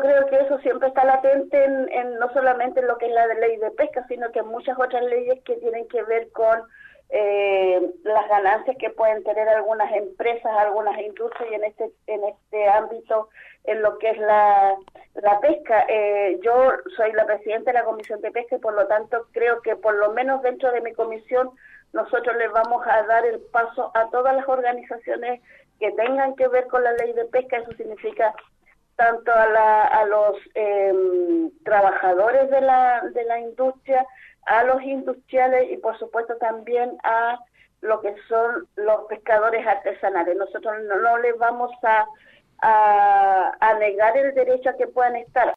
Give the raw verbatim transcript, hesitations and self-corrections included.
creo que eso siempre está latente en, en no solamente en lo que es la ley de pesca, sino que en muchas otras leyes que tienen que ver con eh, las ganancias que pueden tener algunas empresas, algunas industrias, y en este en este ámbito, en lo que es la, la pesca. Eh, yo soy la presidenta de la Comisión de Pesca y por lo tanto creo que por lo menos dentro de mi comisión nosotros les vamos a dar el paso a todas las organizaciones que tengan que ver con la ley de pesca. Eso significa tanto a, la, a los eh, trabajadores de la, de la industria, a los industriales y por supuesto también a lo que son los pescadores artesanales. Nosotros no, no les vamos a, a, a negar el derecho a que puedan estar.